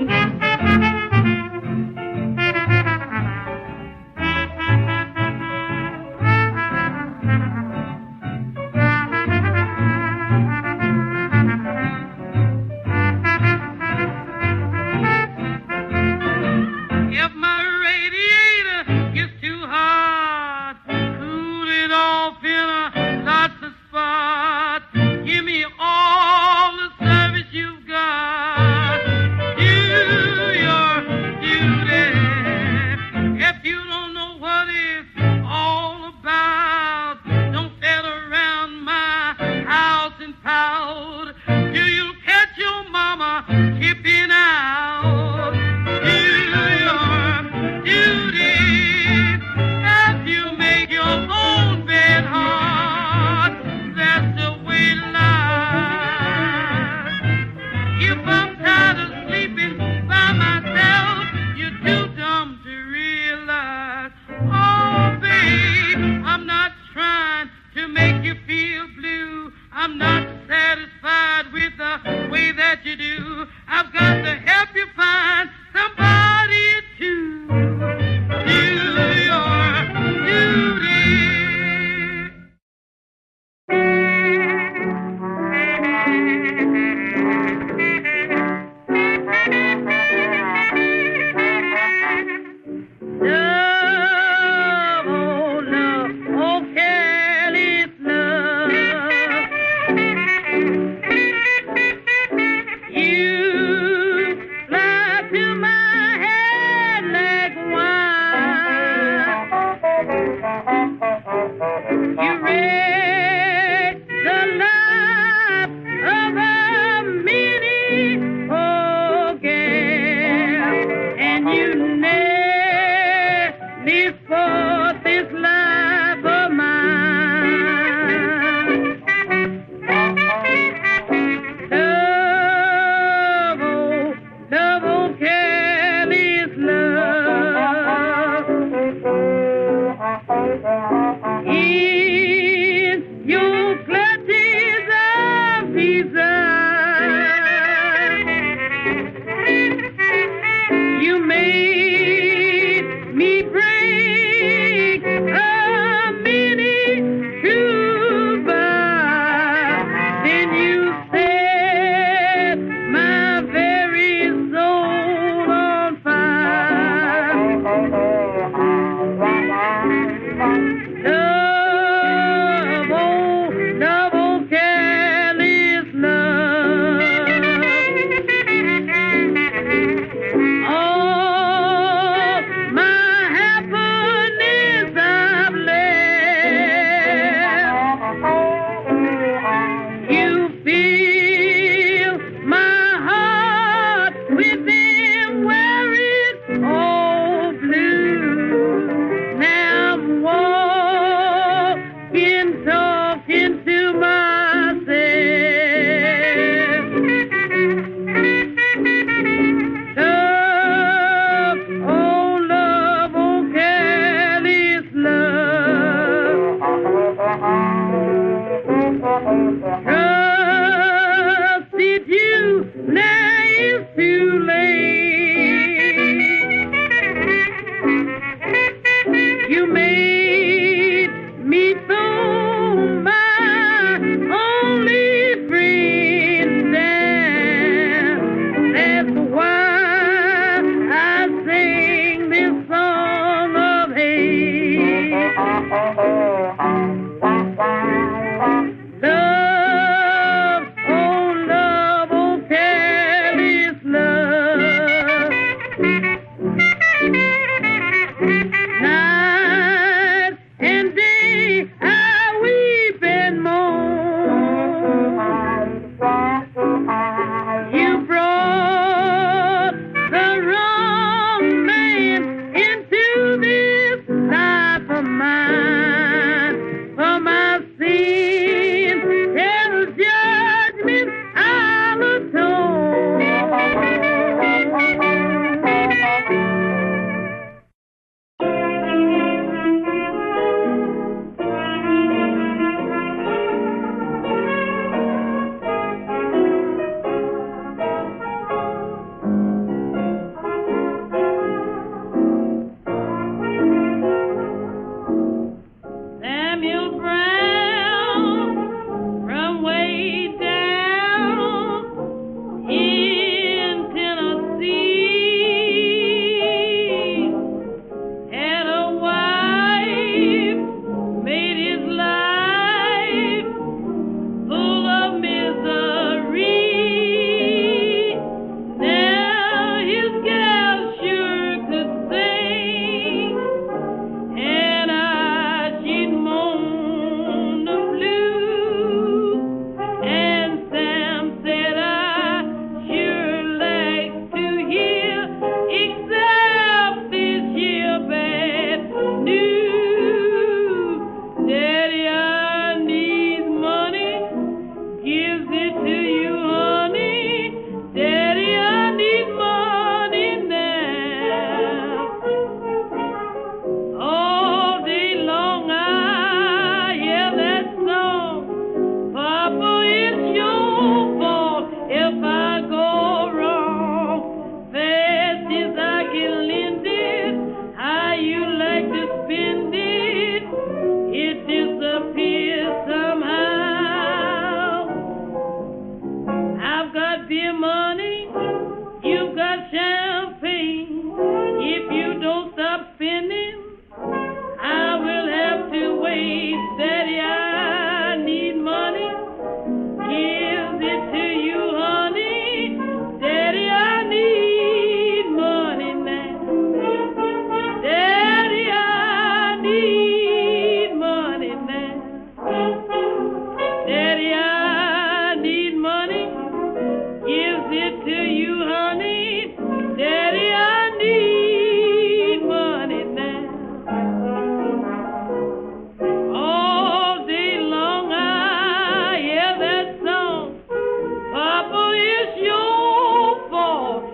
Trusted you, now it's too late.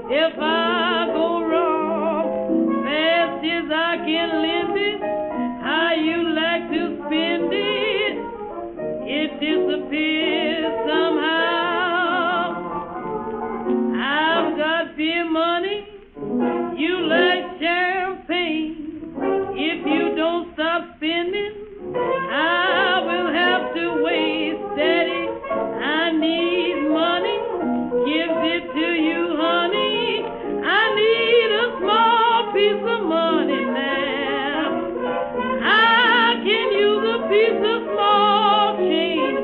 If I go wrong, fast as I can lend it, how you like to spend it, it disappears somehow. I've got beer money, you like champagne. If you don't stop spending, I will have to wait steady. I need money, gives it to you, honey. I need a small piece of money now. I can use a piece of small change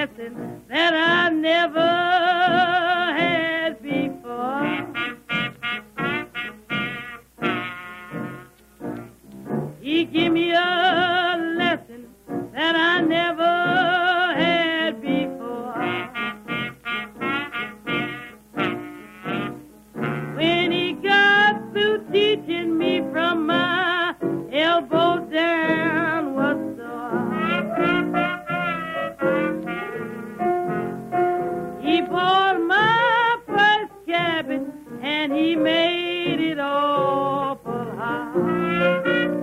blessing that I never had before. He gave me a lesson that I never had before. When he got through teaching me from my elbow down was sore. He bought my first cabin and he made it awful hard.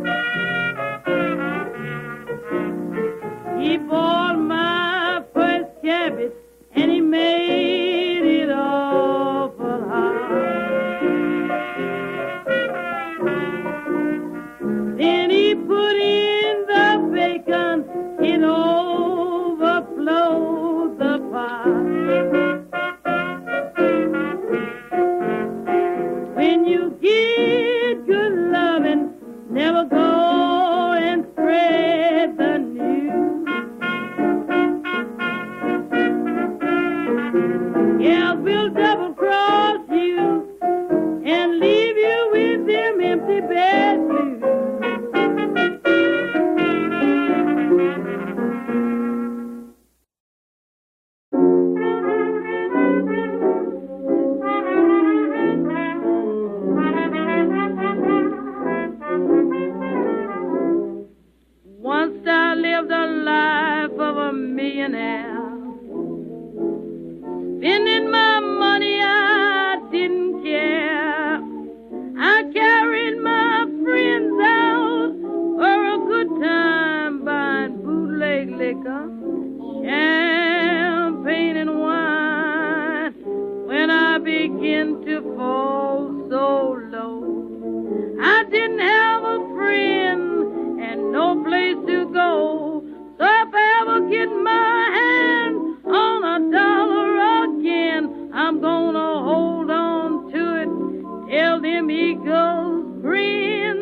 He bought my first cabin and he made it awful hard. Then he put in the bacon, it overflowed the pot. When you get good loving, never go and spread the news. Yeah, we'll double cross you and leave you with them empty bed blues. Once I lived a life of a millionaire. Spending my money, I didn't care. I carried my friends out for a good time, buying bootleg liquor, champagne and wine. When I began to fall so low, I didn't have a friend and no place to go. So if I ever get my hand on a dollar again, I'm gonna hold on to it till them eagles grin.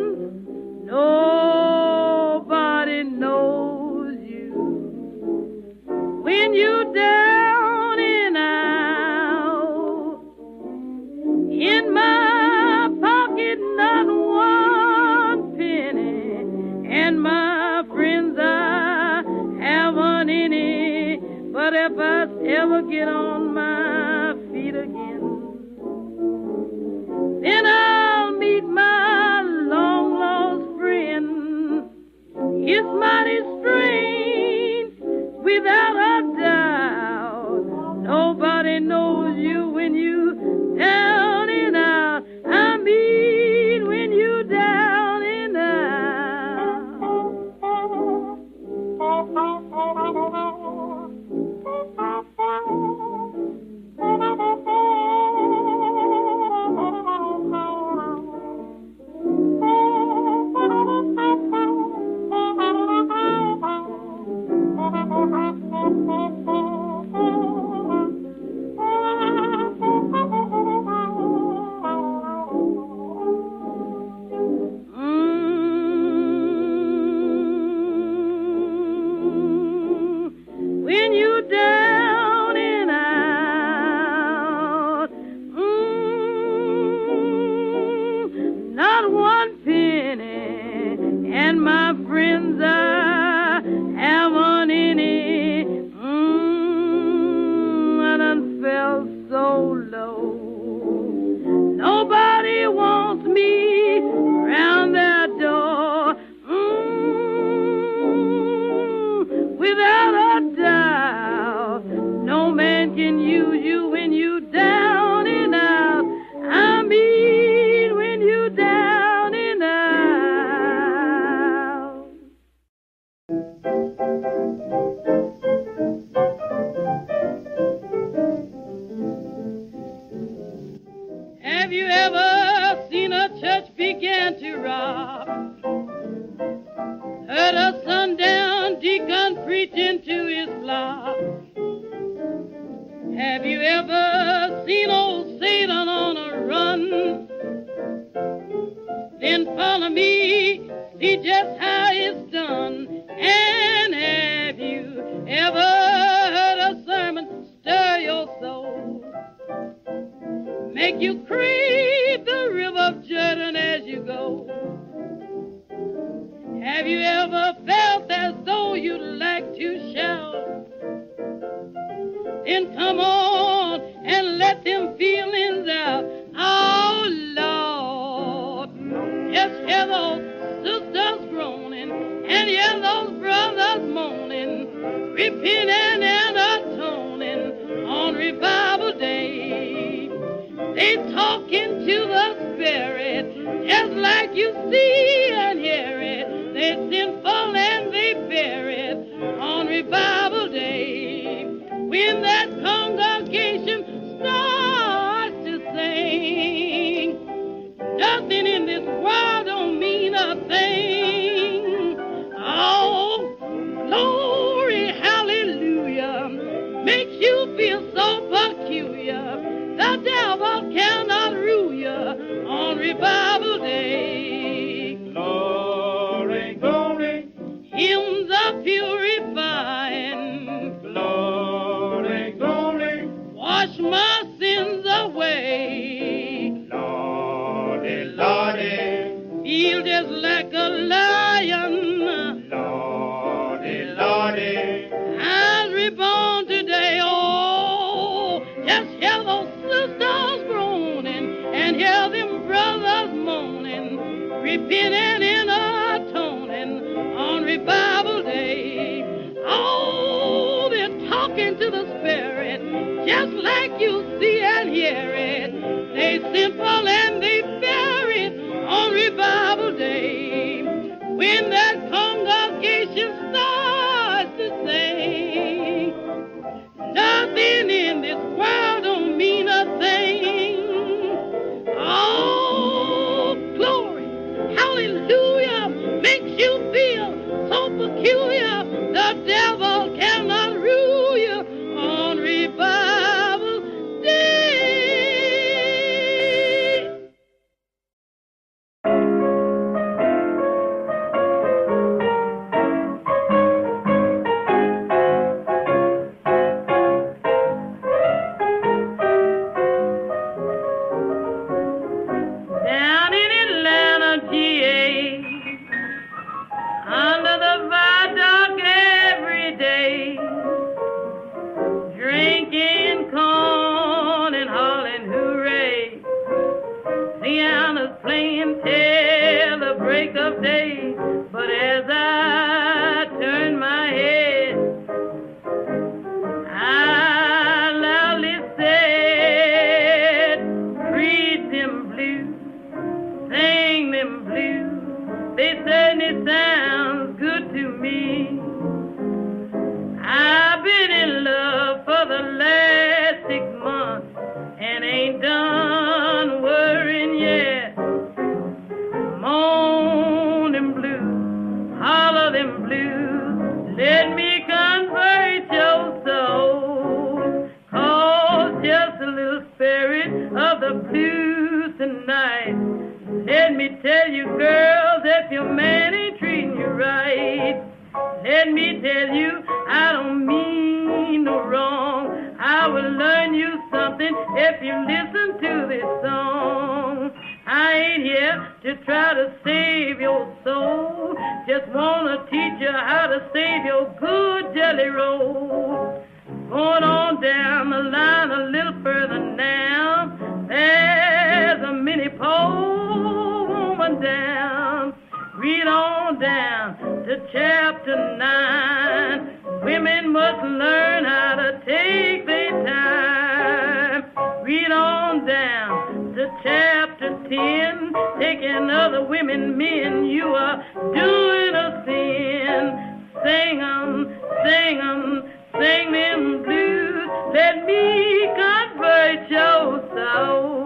Nobody knows you when you're down and out. In my pocket, not one penny, and my friends, I haven't any. But if I ever get on my feet again, then I'll meet my long-lost friend. It's mighty strange, without a doubt. Nobody knows you when you down and out. I mean when you down and out. though you like to shout, then come on and let them feelings out. Oh, Lord, just hear those sisters groaning and hear those brothers moaning, repenting and atoning on revival day. They talking to the Spirit just like you see and hear it. They sinful and they bear it on revival day. When that congregation starts to sing, nothing in this world don't mean a thing. Oh, glory, hallelujah, makes you feel so peculiar. The devil cannot rule you on revival day. Glory, glory, Hymns are purifying. glory, glory, Wash my sins away. Lordy, Lordy, Feel just like a lion. Lordy, Lordy, I'm reborn today. Oh, just hear those sisters groaning and hear them brothers moaning, repenting and atoning on revival day. Oh, they're talking to the Spirit just like you see and hear it. They simple and they bear it on revival day. When that congregation starts to sing, nothing in this world don't mean a thing. Oh, glory, hallelujah, makes you feel so peculiar. The devil cannot rule you on revival day. Down in Atlanta, GA, under the viaduct every day, drinking corn and hollering hooray. Sienna's playing till the break of day, but as I turn my head, I loudly said, read them blues, sing them blues, they certainly sound good to me. I've been in love for the last 6 months and ain't done worrying yet. Moan them blues, holler them blues, let me convert your soul. Cause just a little spirit of the blues tonight. Let me tell you, girls, if your man ain't treating you right, let me tell you, I don't mean no wrong. I will learn you something if you listen to this song. I ain't here to try to save your soul, just wanna teach you how to save your good jelly roll. Going on down the line a little further now, there's a mini pole woman down. Read on down to chapter 9. Women must learn how to take their time. Read on down to chapter 10. Taking other women, men, you are doing a sin. Sing 'em, sing 'em, sing them blues. Let me convert your soul.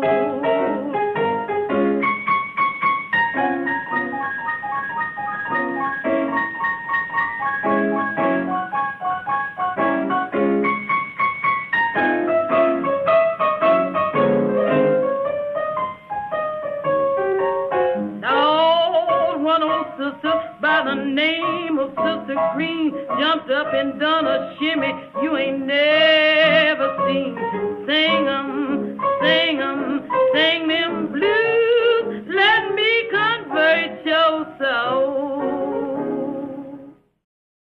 By the name of Sister Green, jumped up and done a shimmy you ain't never seen. Sing 'em, sing 'em, sing them blues. Let me convert your soul.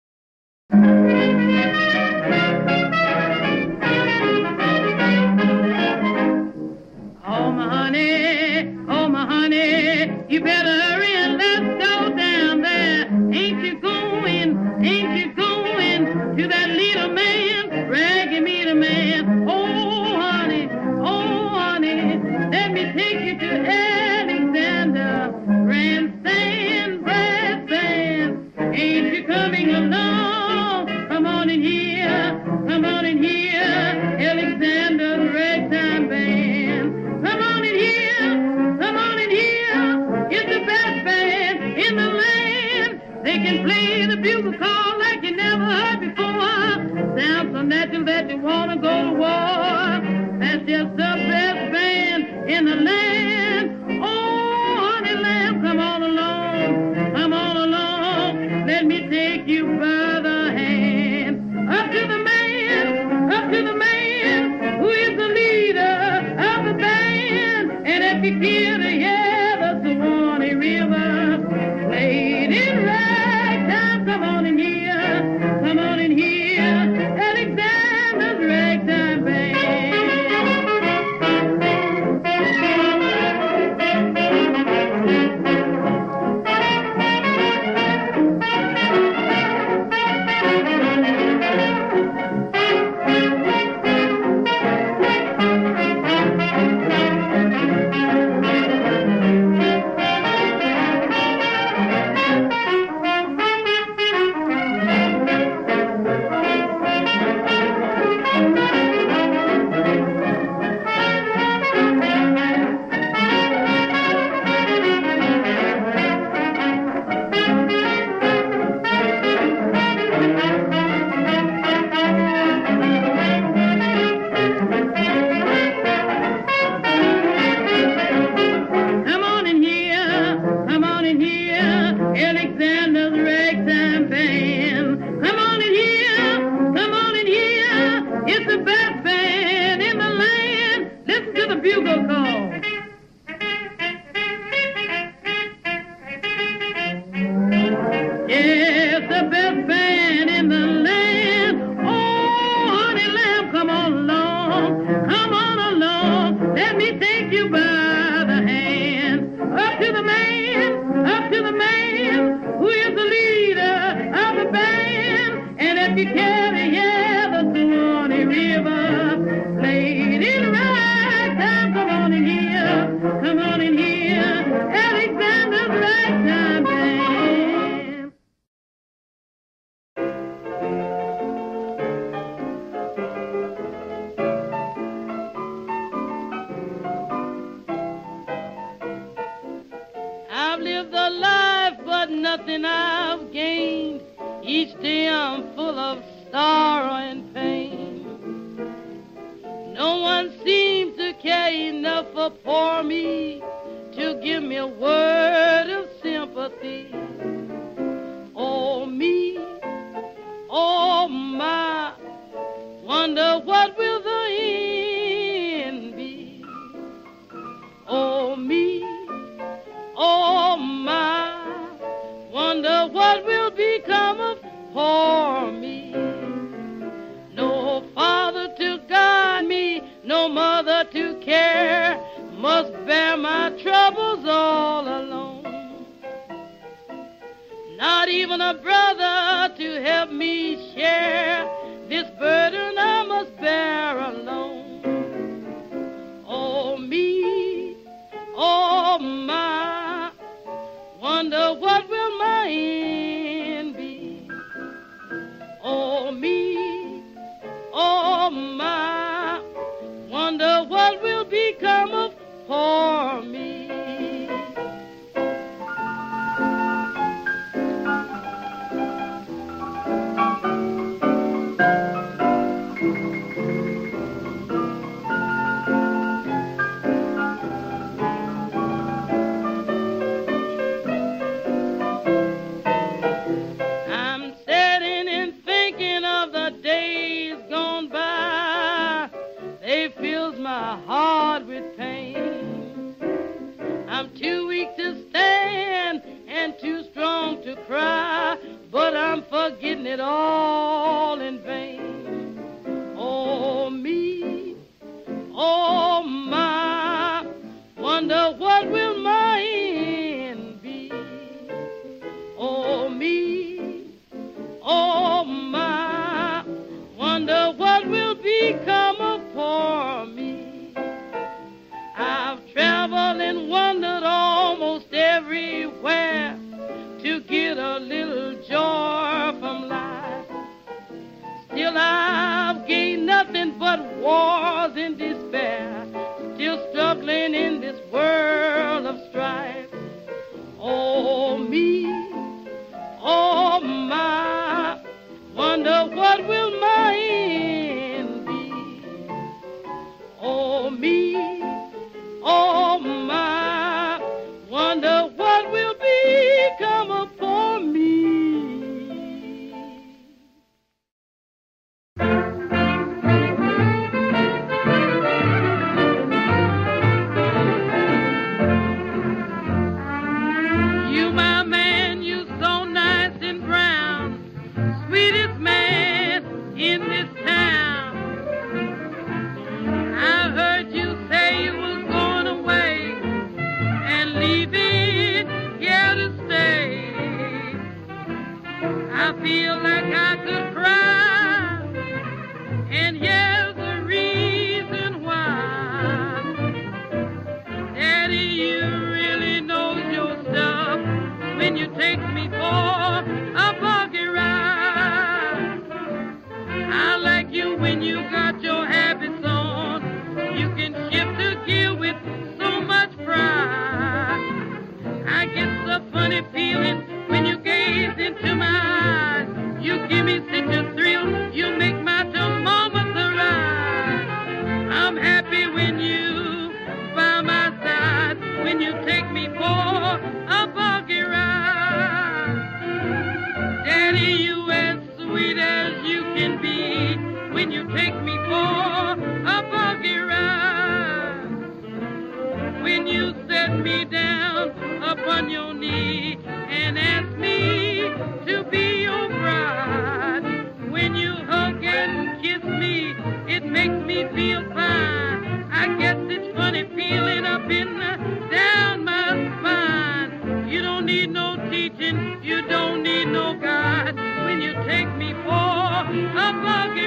the bugle call like you never heard before. Sounds so natural that you want to go to war. That's just the best band in the land. Oh, honey lamb, come on along. Come on along. Let me take you by the hand. Up to the man who is the leader of the band. And if you hear the the Suwannee River played in ragtime, come on in here, Alexander's Ragtime Band. I've lived a life, but nothing I've gained. Each day I'm full of sorrow and pain. No one seems to care enough for poor me to give me a word of sympathy. Oh, me, oh, my, wonder what will the end be. Oh, me, oh, my, wonder what will become of poor me. No father to guide me, no mother to care, must bear my troubles all alone. Not even a brother to help me share this burden I must bear alone. Oh, me, oh, my, wonder what will my end be. Oh, me, oh, my, wonder what will become of poor me. Heart with pain. I'm too weak to stand and too strong to cry, but I'm forgetting it all in vain. Oh, me, oh, my, wonder what will my end be. Oh, me, oh, my, wonder what will become of poor me. I've traveled and wandered almost everywhere to get a little joy from life. Still I've gained nothing but wars and despair, still struggling in this world of strife. Oh, me, oh, my, I feel like I could cry, and here's the reason why. Daddy, you really knows your stuff when you take me for a buggy ride. I like you when you got your habits on. You can shift a gear with so much pride. I get a funny feeling when you gaze into my eyes. You give me such a thrill, you make my thermometer rise. I'm happy when you by my side, when you take me for a buggy ride. Daddy, you as sweet as you can be when you take me for a buggy ride. When you set me down upon your knee and ask me to be your bride. When you hug and kiss me, it makes me feel fine. I get this funny feeling up in down my spine. You don't need no teaching, you don't need no guide when you take me for a buggy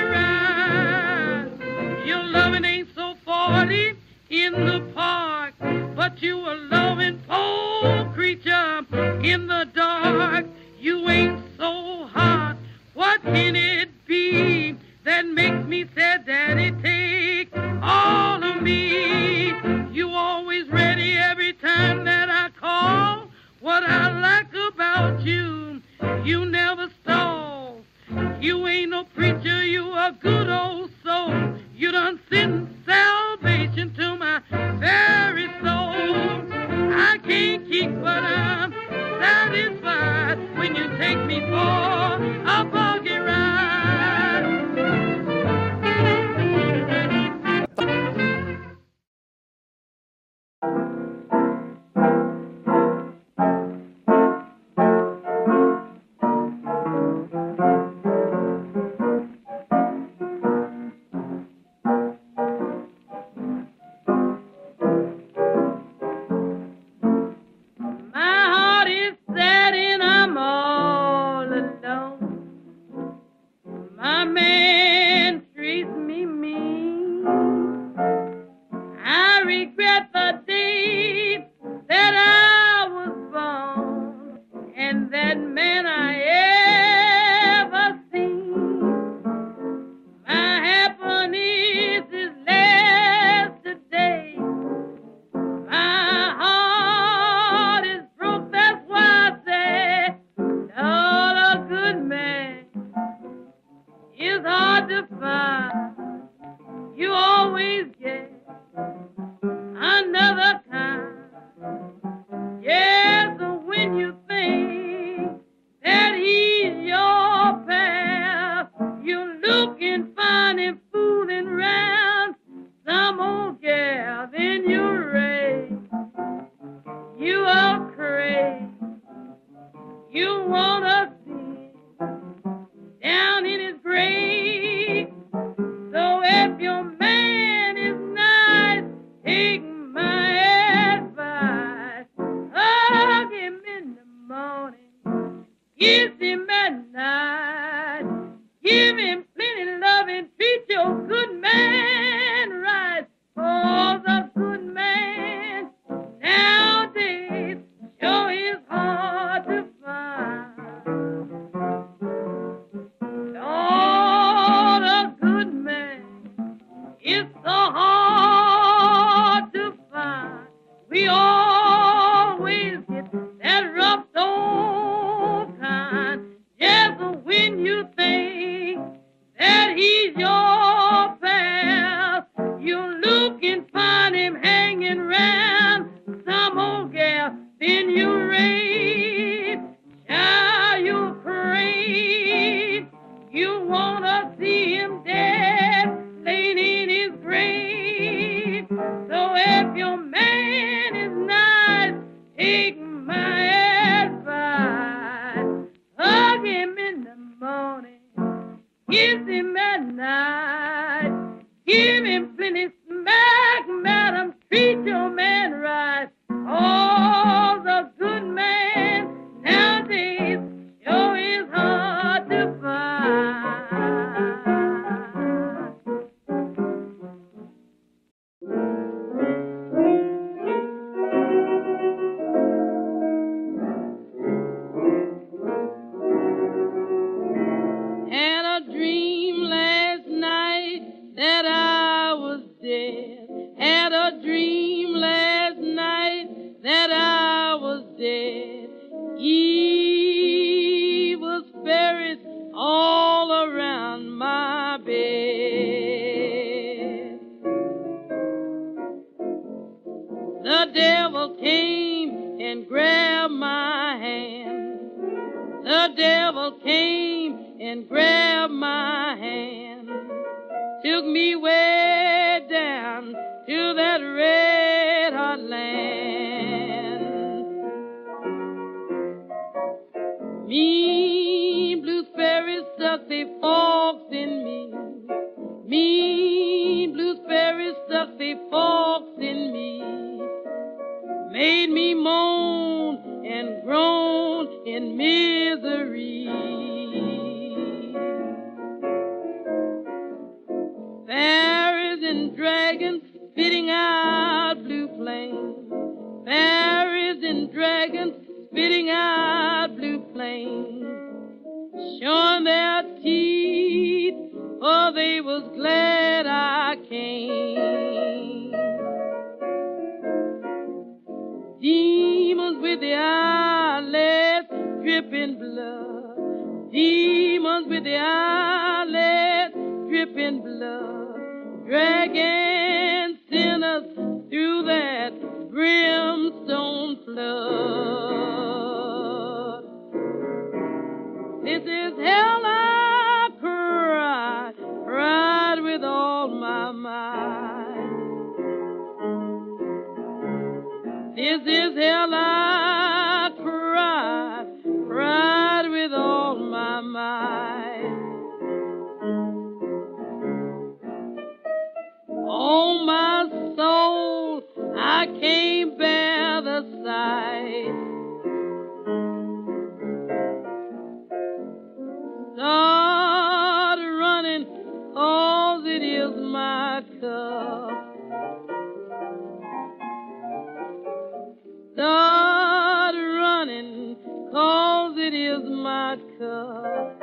ride. Your loving ain't so 40 in the park, but you a loving poor creature in the dark. You ain't so hot, what can it be that makes me say, Daddy, take all of me? You always ready every time that I call. What I like about you, you never stall. You ain't no preacher, you a good old soul. You done sent salvation to my very soul. I can't keep, but I'm satisfied when you take me for a buggy ride. All the good man nowadays sure is hard devil came and grabbed my hand, took me way down to that red hot land. Mean blue fairies stuck their forks in me. Mean blue fairies stuck their forks in me. Made me moan and groan in misery. Fairies and dragons spitting out blue flames. Fairies and dragons spitting out blue flames. Showing their teeth, oh, they was glad I came. Demons with the eyelids dripping blood. Demons with the eyelids dripping blood. Dragging sinners through that brimstone flood. This is hell, I cried, cried with all my might. This is hell, I cried, cried with all my might. Oh, my soul, I can't bear the sight. Start running, 'cause it is my cup. Start running, 'cause it is my cup.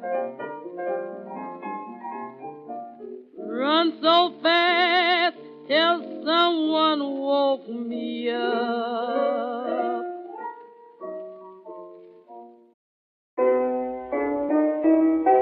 Run so fast till someone woke me up.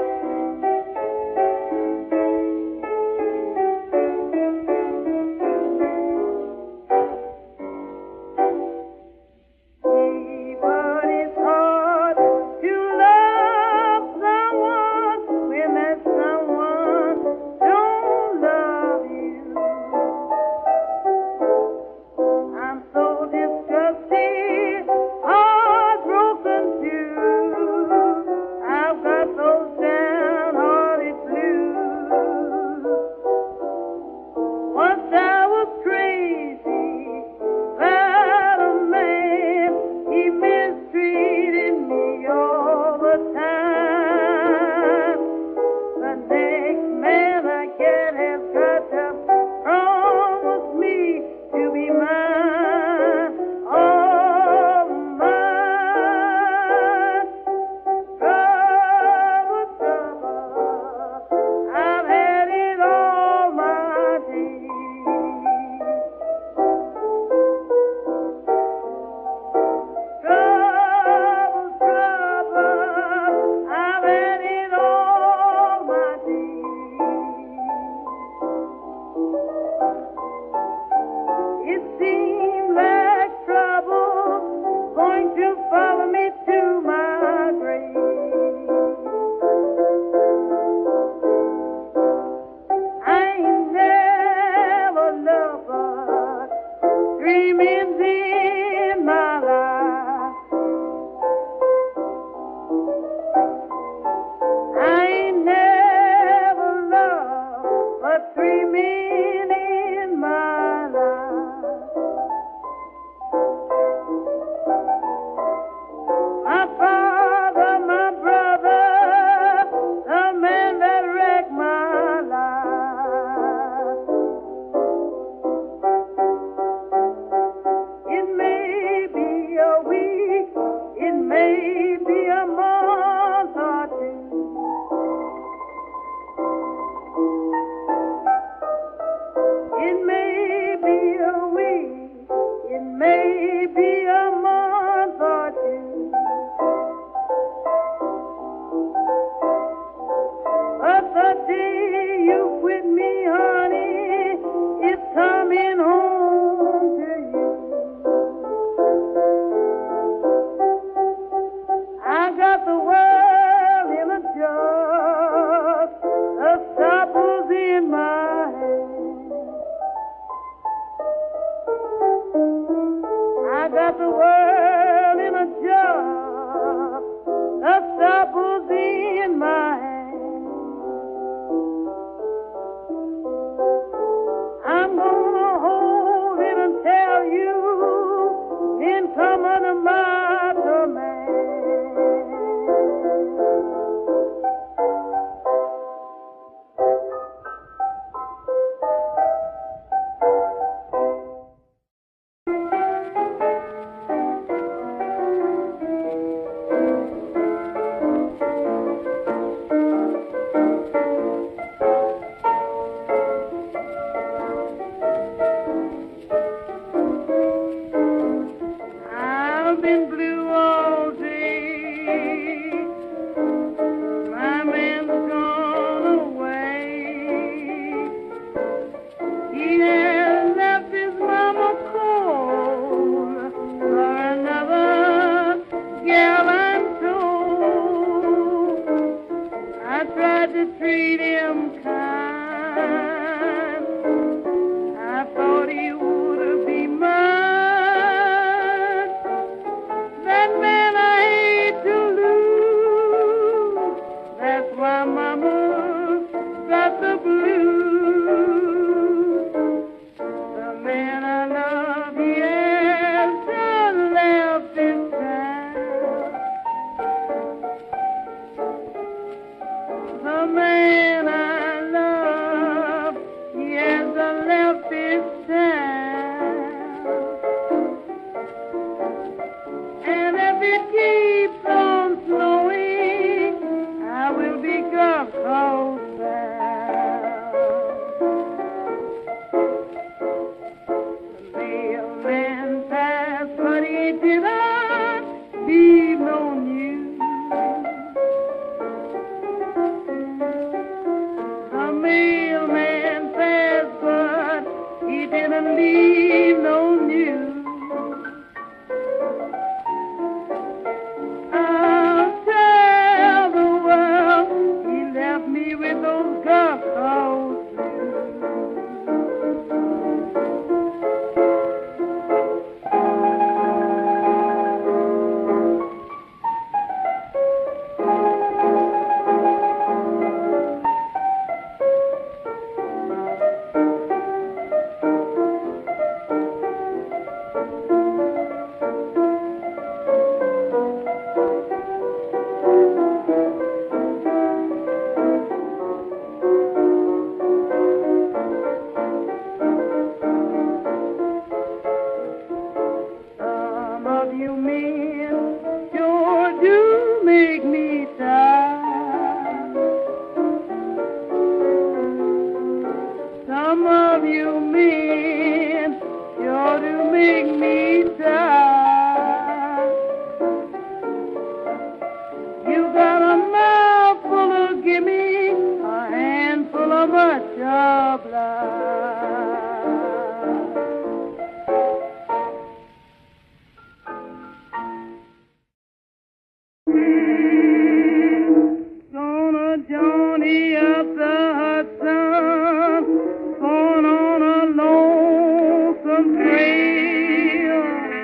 tried to treat him kind. I thought he would be mine. That man I hate to lose. That's why Mama got the blues. The man I love, he has done left this town. The man I love, he has done left this town. And if it keeps on snowing, I will be Gulf Coast bound. The mailman passed, but he didn't leave no news. The mailman passed, but he didn't leave no news. I'll tell the world he left me with those Gulf Coast Some of you men sure do make me tired. Some of you men sure do make me tired. You got a mouthful of gimme, a handful of much oblige. Gonna journey up the Hudson, going on a lonesome trail.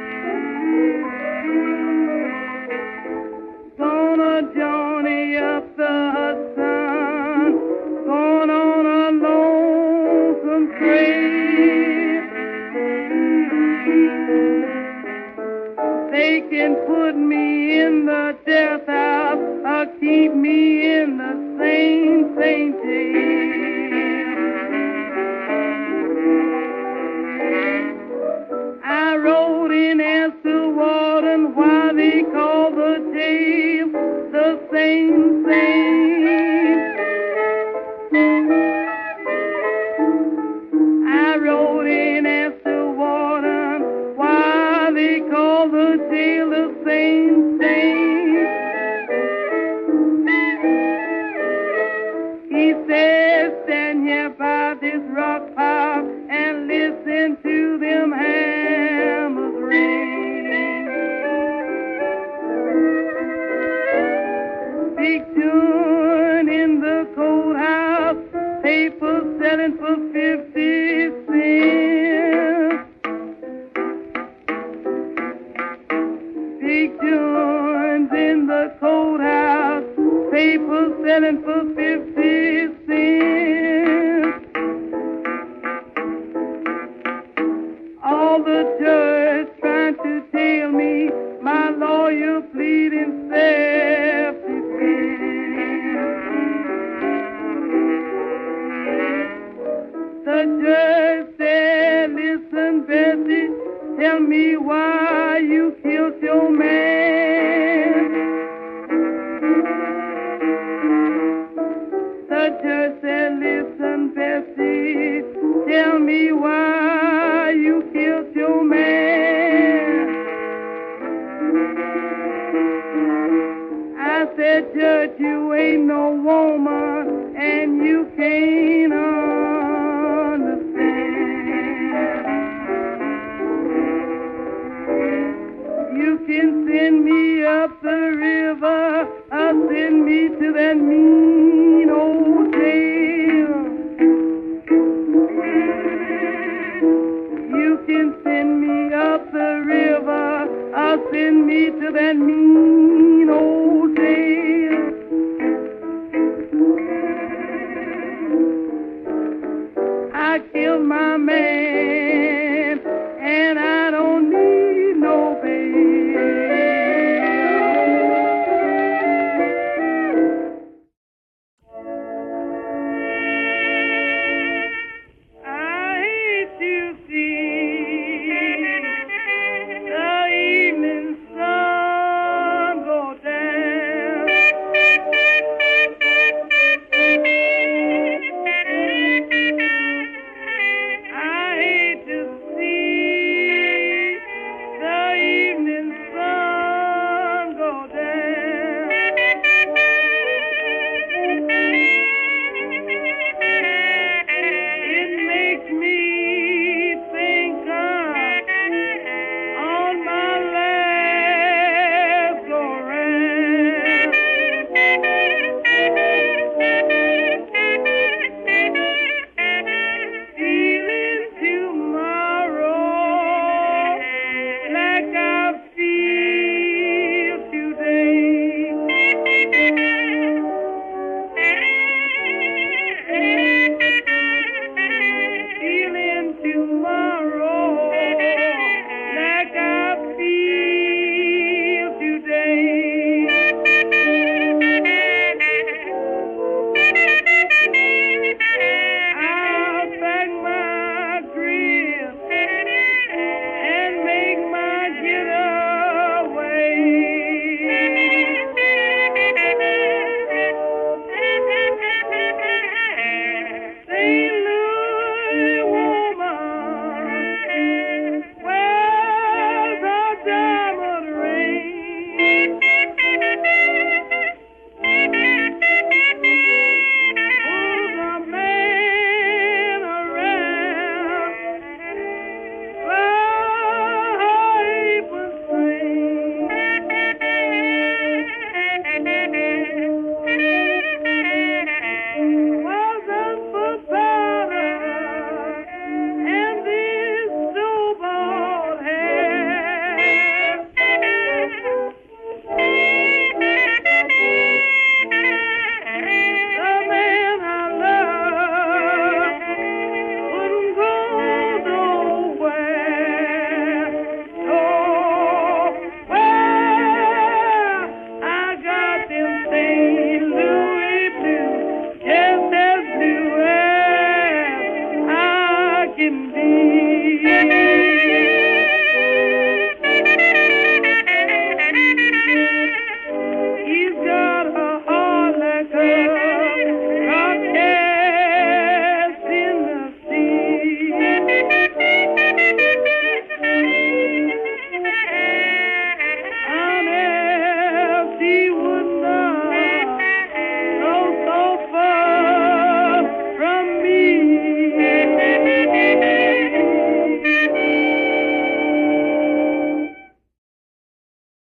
Gonna journey up the Hudson, going on a lonesome trail. They can put me in the death house or keep me in the same jail. I wrote in as to warden why they call the jail the same thing. I wrote in as to warden why they call the jail the same thing. He says, stand here by this rock pile and listen to them hammers ring. Big tune in the courthouse, paper selling for 50 cents. Big tunes in the courthouse, paper selling for 50 cents. All the judge trying to tell me, my lawyer pleading self-defense. The judge said, listen, Bessie, tell me why you killed your man. The judge said, listen, Bessie, tell me why you killed your man. I said, Judge, you ain't no woman and you can't